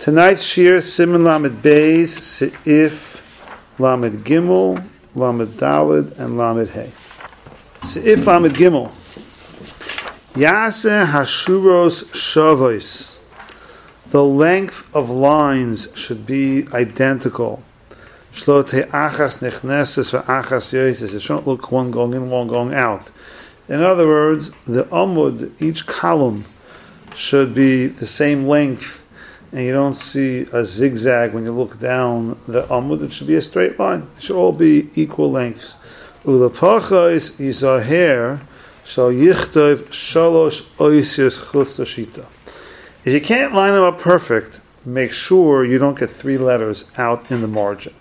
Tonight's shir, Siman Lamed Beis, Seif Lamed Gimel, Lamed Daled, and Lamed Hey. Seif Lamed Gimel. Yaseh Hashuros Shavos. The length of lines should be identical. Shlo Te'achas Nechneses ve'achas Yotzes. It shouldn't look one going in, one going out. In other words, the Amud, each column, should be the same length, and you don't see a zigzag when you look down the Amud. It should be a straight line. It should all be equal lengths. Ulepachos Yizaher shall yichtov shalosh oisios chutz l'shita. If you can't line them up perfect, make sure you don't get 3 letters out in the margin.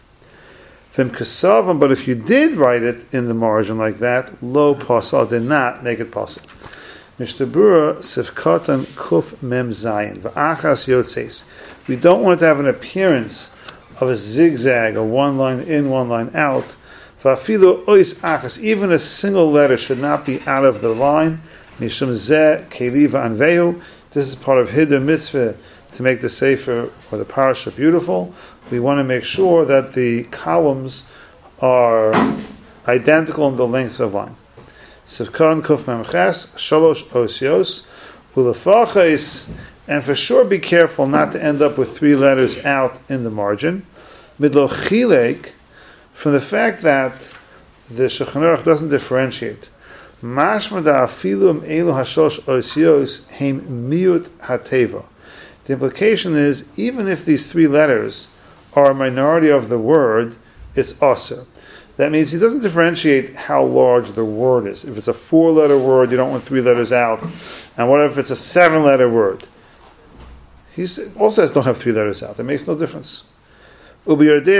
But if you did write it in the margin like that, lo pasal, did not make it possible. Mishtabura sifkatan kuf mem zayin v'achas yotzes. We don't want it to have an appearance of a zigzag, a one line in, one line out. V'afilu ois achas. Even a single letter should not be out of the line. Mishum zeh keli v'anvehu. This is part of Hiddur Mitzvah to make the Sefer or the Parasha beautiful. We want to make sure that the columns are identical in the length of line. Sivkan kuf memches shalosh osios ulefachis, and for sure be careful not to end up with 3 letters out in the margin. Midlo chilek, from the fact that the Shulchan Aruch doesn't differentiate. Mashma da afilum elu hashosh osios heim miut hateva. The implication is, even if these 3 letters are a minority of the word, it's aser. That means he doesn't differentiate how large the word is. If it's a 4-letter word, you don't want 3 letters out. And what if it's a 7-letter word? He also says don't have 3 letters out. It makes no difference. If you look in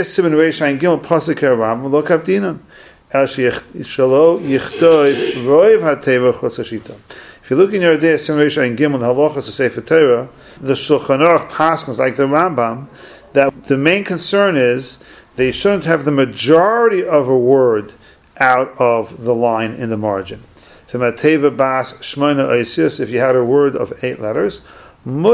your Yerdei Siman Reish Ayin Gimel, the halachas of Sefer Torah, the Shulchan Aruch paskins like the Rambam, that the main concern is that you shouldn't have the majority of a word out of the line in the margin. If you had a word of 8 letters, you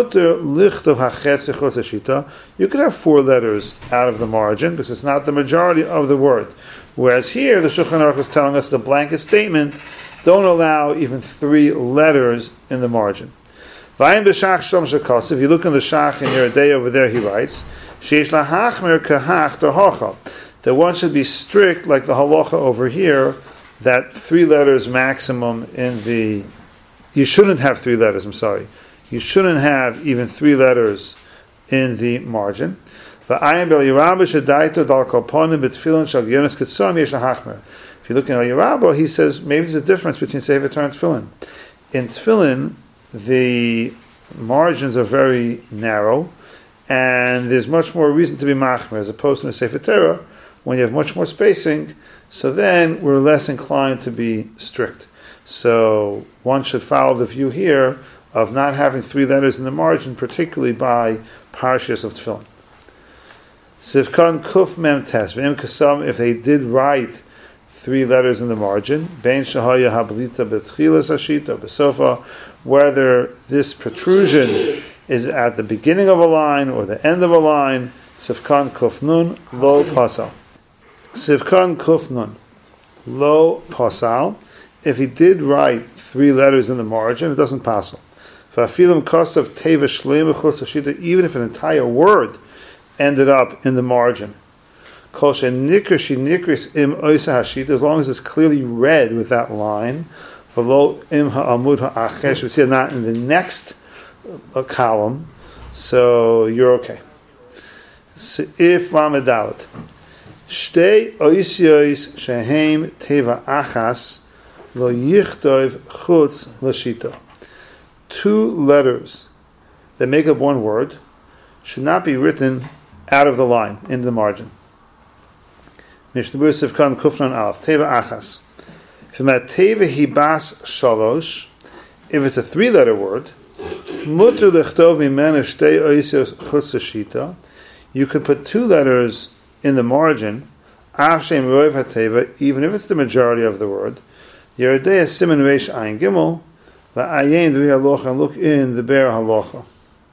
could have 4 letters out of the margin because it's not the majority of the word. Whereas here, the Shulchan Aruch is telling us the blanket statement, don't allow even 3 letters in the margin. If you look in the Shach in your day over there, he writes, that one should be strict like the halacha over here, that 3 letters maximum in the... You shouldn't have 3 letters, I'm sorry. You shouldn't have even 3 letters in the margin. If you look in Al Yerabah, he says maybe there's a difference between Sefer Torah and Tefillin. In Tefillin, the margins are very narrow, and there's much more reason to be machmer as opposed to a Sefer Torah when you have much more spacing. So then we're less inclined to be strict. So one should follow the view here of not having 3 letters in the margin, particularly by parashas of Tefillin. Sivkan kuf mem tes v'im kasam, if they did write 3 letters in the margin, bein shahaya hablita betchilas hashita besofa, whether this protrusion is at the beginning of a line or the end of a line, sivkan kuf nun lo pasal. Sivkan kuf nun lo pasal. If he did write 3 letters in the margin, it doesn't pasal. V'afilim kosav teva shleim b'chutz hashita, even if an entire word ended up in the margin. As long as it's clearly read with that line, we see it not in the next column, so you're okay. If Lamedalet, Shtei oisiois shehem teva achas lo yichtov chutz l'shita. 2 letters that make up one word should not be written out of the line, in the margin. Mishnah Sivkan Kufnan Aleph, Teva Achas. Teva Hibas Shalosh, if it's a 3-letter word, Mutter Lechtov Mimena Shtei Oisios Chutz Hashita, you could put 2 letters in the margin, Av Shem Roiv HaTeva, even if it's the majority of the word, Yeridei Siman Reish Ayin Gimel, Va'ayin V'Halocha, and look in the Be'er Halocha.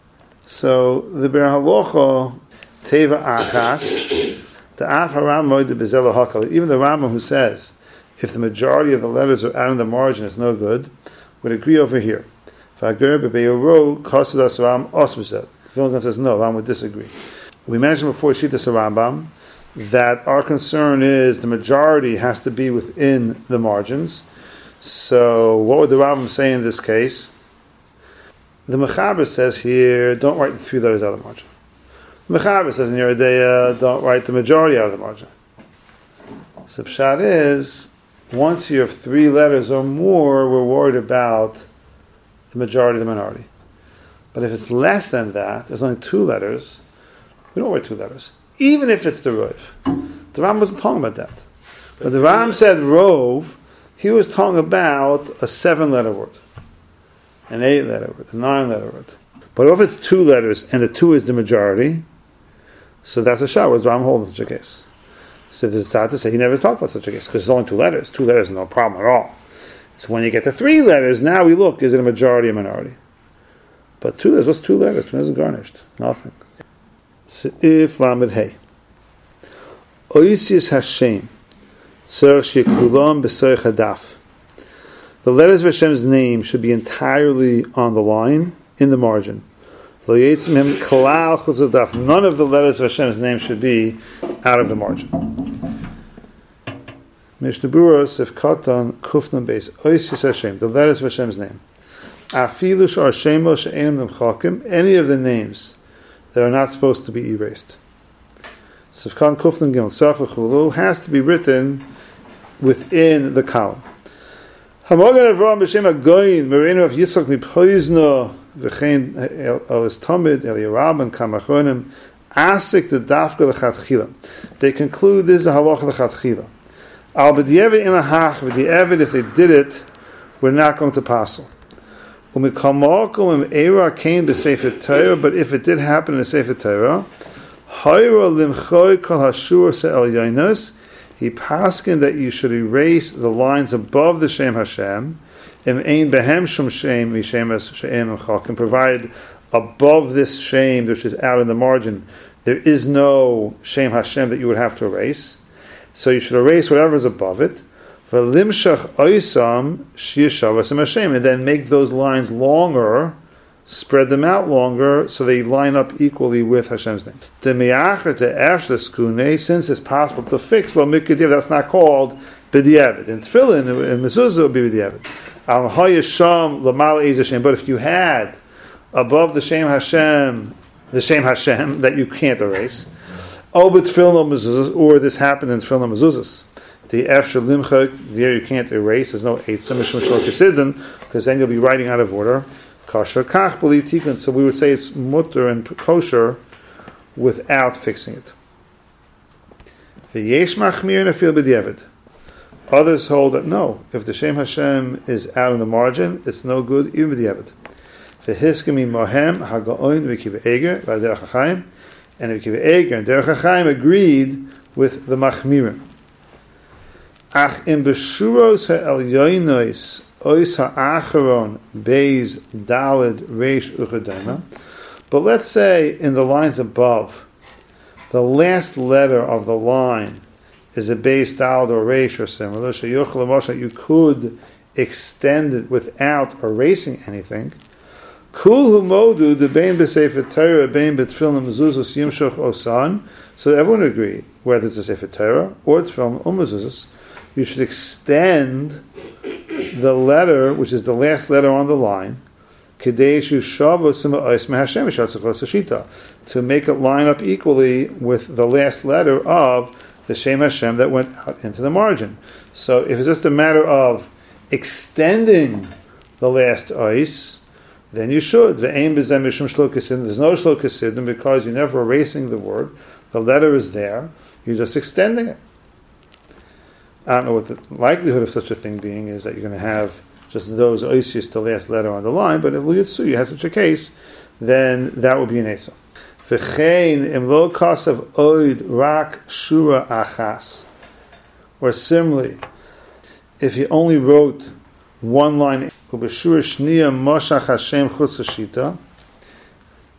So the Ber Halacha Teva Achas, the Af Haram Moed Bezela Hakal. Even the Rambam who says if the majority of the letters are out in the margin, it's no good, would agree over here. V'ager b'be'yoro kosud asram osbezet. Vilna says no. Rambam would disagree. We mentioned before Shittas Rambam that our concern is the majority has to be within the margins. So what would the Rambam say in this case? The Mechaber says here, don't write the 3 letters out of the margin. The Mechaber says in Yoreh De'ah, don't write the majority out of the margin. So the pshat is, once you have 3 letters or more, we're worried about the majority of the minority. But if it's less than that, there's only 2 letters, we don't write 2 letters. Even if it's the Rov. The Ram wasn't talking about that. But the Ram said Rov, he was talking about a 7-letter word, an 8-letter word, a 9-letter word. But if it's 2 letters and the 2 is the majority, so that's a shah. What does Ram hold in such a case? So there's sad to say he never talked about such a case because it's only 2 letters. 2 letters is no problem at all. So when you get to 3 letters, now we look, is it a majority or minority? But 2 letters, what's 2 letters? 2 letters is garnished. Nothing. If Lamed Hey. Oisius Hashem. Tzor shekulam b'soich hadaf. The letters of Hashem's name should be entirely on the line, in the margin. None of the letters of Hashem's name should be out of the margin. Mishnah Berurah Sif Katan Kufnan Beis Oisius Hashem. The letters of Hashem's name. Afilu shar shemo she'enim nemchakim. Any of the names that are not supposed to be erased. Sifkan Kufnan Gimel Safachulu has to be written within the column. Hamogan Avraham b'shem Agoyin Merenu of Yitzchak mipoizno v'chein Elis Tamid Eliyarab and Kamachonim Asik the Dafka l'chatchila. They conclude this is a halacha l'chatchila. Al b'di'evet in a hach b'di'evet if they did it, we're not going to passel. But if it did happen in the Sefer Torah, he paskin that you should erase the lines above the Shem Hashem, provided above this Shem, which is out in the margin, there is no Shem Hashem that you would have to erase. So you should erase whatever is above it. And then make those lines longer, spread them out longer, so they line up equally with Hashem's name. Since it's possible to fix lo mikdav, that's not called b'diavad. In Tefillin, in Mezuzah, it would be b'diavad. But if you had above the Shem Hashem that you can't erase, or this happened in Tefillin Mezuzah, the Efshel Limchak, there you can't erase, there's no Eitzah Mishum Shlo Kesidin, because then you'll be writing out of order. Kosher Kach B'li Tikkun, so we would say it's mutter and kosher without fixing it. V'yesh Machmir Nafil B'diavad. Others hold that no, if the Shem Hashem is out in the margin, it's no good, even B'diavad. V'hiskemi Mohem HaGa'oin V'kiva Eger V'derech HaChaim, and V'kiva Eger and Derech HaChaim agreed with the Machmirim. Ach in beshuros ha'elyonos ois ha'acharon beis daled reish uchadema. But let's say in the lines above, the last letter of the line is a beis daled or reish or similar. So you could extend it without erasing anything. Kul hu modu de bein b'sefer Torah bein b'tefillin mezuzos yimshoch osan. So everyone agreed, whether it's a sefer Torah or tefillin or mezuzos, you should extend the letter, which is the last letter on the line, to make it line up equally with the last letter of the Shem Hashem that went out into the margin. So if it's just a matter of extending the last ois, then you should. There's no shlo kesidin because you're never erasing the word. The letter is there. You're just extending it. I don't know what the likelihood of such a thing being is that you're going to have just those oisius, the last letter on the line, but if you have such a case, then that would be an Esa. V'chein imlo kasav oid rak shura achas. Or similarly, if he only wrote one line, ubeshura shniya moshach Hashem chutz hashita,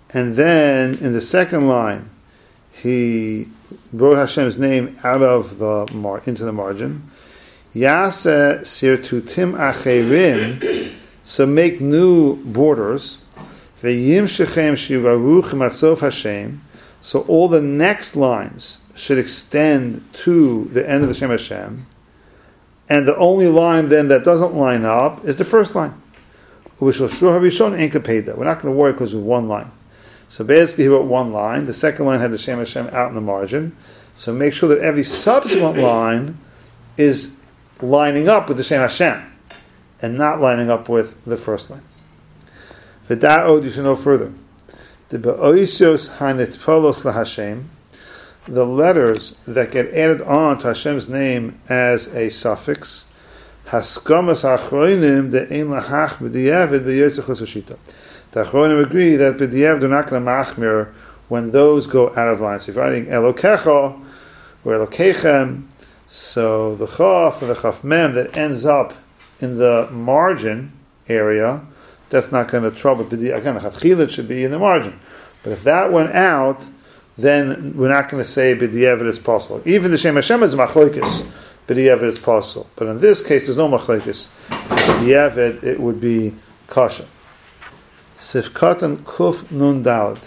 and then in the second line, he wrote Hashem's name out of into the margin. Yase sirtutim acherim, so make new borders. Ve'yim shechem shivaruch matzof Hashem, so all the next lines should extend to the end of the Shem Hashem, and the only line then that doesn't line up is the first line. We're not going to worry because of one line. So basically he wrote one line. The second line had the Shem Hashem out in the margin. So make sure that every subsequent line is lining up with the Shem Hashem and not lining up with the first line. V'da'od, you should know further. The be'oisios hanitpolos laHashem, the letters that get added on to Hashem's name as a suffix, haskamas hachroinim de'ein lahach b'diavad b'yotzechus hashita. The Achronim agree that b'diavad they're not going to machmir when those go out of line. So if you're writing Elokecha or Elokechem, so the Chaf or the Chaf Mem that ends up in the margin area, that's not going to trouble. Again, the Chatchilah should be in the margin. But if that went out, then we're not going to say b'diavad is possible. Even the Shem Hashem is machlokes, b'diavad is possible. But in this case, there's no machlokes. B'diavad, it would be kasha. Sifkatan kuf nun dalad.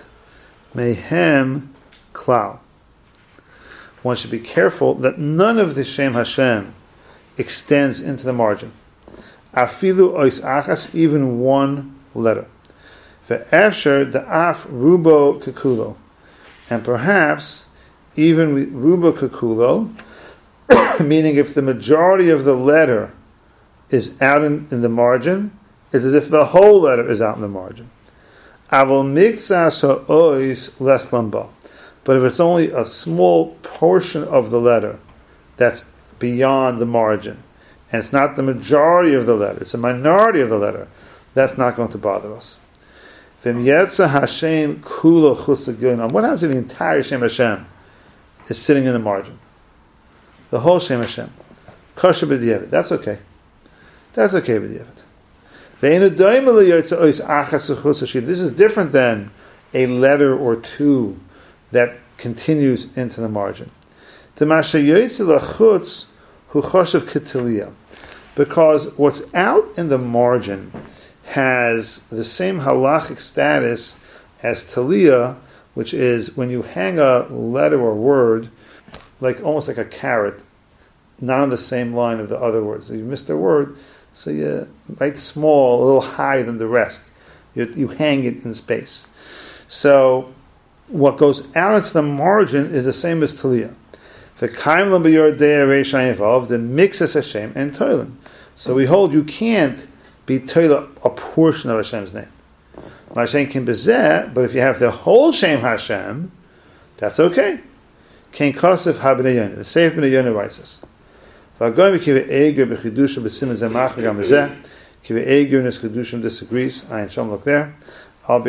Mehem klal. One should be careful that none of the Shem Hashem extends into the margin. Afilu ois achas, even one letter. Ve'efsher da'af rubo kekulo. And perhaps even rubo kekulo, meaning if the majority of the letter is out in the margin, it's as if the whole letter is out in the margin. Avol mixas ha'ois les lamba. But if it's only a small portion of the letter that's beyond the margin, and it's not the majority of the letter, it's a minority of the letter, that's not going to bother us. V'im yetza Hashem kulo chus l'gilin. What happens if the entire Shem Hashem is sitting in the margin? The whole Shem Hashem. Kosher b'diavad. That's okay. That's okay b'diavad. This is different than a letter or two that continues into the margin. Because what's out in the margin has the same halachic status as taliyah, which is when you hang a letter or word, like almost like a carrot, not on the same line of the other words. So you missed a word, so you write small, a little higher than the rest. You hang it in space. So what goes out into the margin is the same as taliyah. The mixes Hashem and toilin. So we hold you can't be toilah a portion of Hashem's name. But if you have the whole Shem Hashem, that's okay. Kain Kosef HaBnei the Seif Bnei Yonah writes this. Kiva Eger in his Chedushim disagrees. Ayin Shom look there. But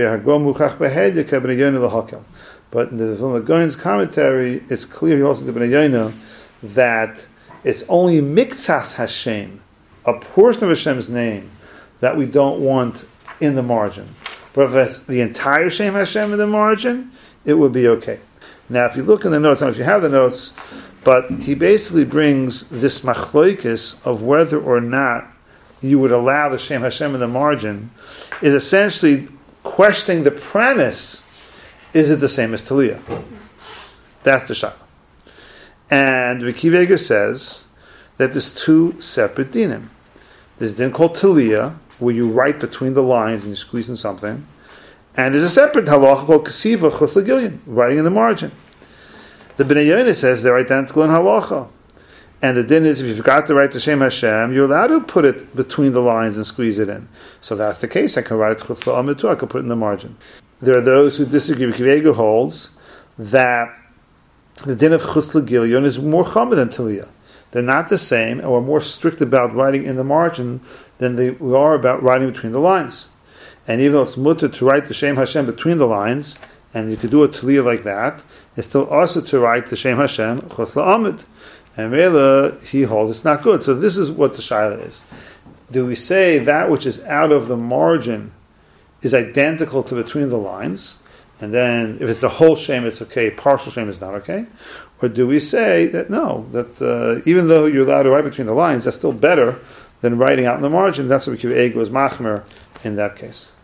in the Vilna Gaon's commentary, it's clear he also the Bnei Yonah that it's only Miktsas Hashem, a portion of Hashem's name, that we don't want in the margin. But if it's the entire Shem Hashem in the margin, it would be okay. Now, if you look in the notes, I don't know if you have the notes, but he basically brings this machloikis of whether or not you would allow the Shem Hashem in the margin, is essentially questioning the premise, is it the same as taliyah? That's the shaila. And Ricky Vega says that there's two separate dinim. There's a din called taliyah, where you write between the lines and you squeeze in something. And there's a separate halacha called kasiva chus l'gilyon, writing in the margin. The Bnei Yonah says they're identical in halacha. And the din is, if you forgot to write the Shem Hashem, you're allowed to put it between the lines and squeeze it in. So that's the case. I can write chus l'amid too. I can put it in the margin. There are those who disagree. Ricky Vega holds that the din of chus l'gilyon is more chamer than taliyah. They're not the same, and we're more strict about writing in the margin than we are about writing between the lines. And even though it's mutter to write the Shem Hashem between the lines, and you could do a taliyah like that, it's still also to write the Shem Hashem chus l'amid. And Mela, he holds it's not good. So this is what the shaila is. Do we say that which is out of the margin is identical to between the lines? and then if it's the whole shame, it's okay, partial shame is not okay? Or do we say that no, that even though you're allowed to write between the lines, that's still better than writing out in the margin? That's what we give Ego as Machmer in that case.